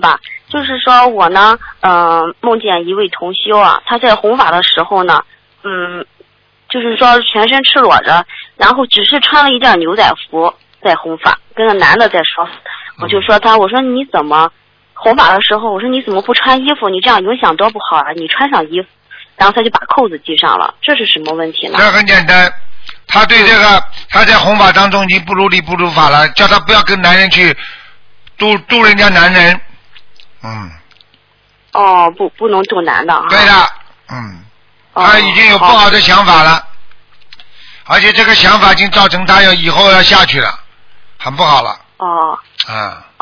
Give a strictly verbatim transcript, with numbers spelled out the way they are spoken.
吧，就是说我呢，嗯、呃，梦见一位同修啊，他在弘法的时候呢，嗯，就是说全身赤裸着，然后只是穿了一件牛仔服在弘法，跟个男的在说，我就说他，我说你怎么弘法的时候，我说你怎么不穿衣服？你这样影响多不好啊！你穿上衣服，然后他就把扣子系上了，这是什么问题呢？ 这很简单。他对这个，他在弘法当中已经不如理不如法了，叫他不要跟男人去度度人家男人，嗯。 哦，不，不能度男的。 对的，嗯， 哦、 他已经有不好的想法了，而且这个想法已经造成他要以后要下去了，很不好了。 哦。 啊。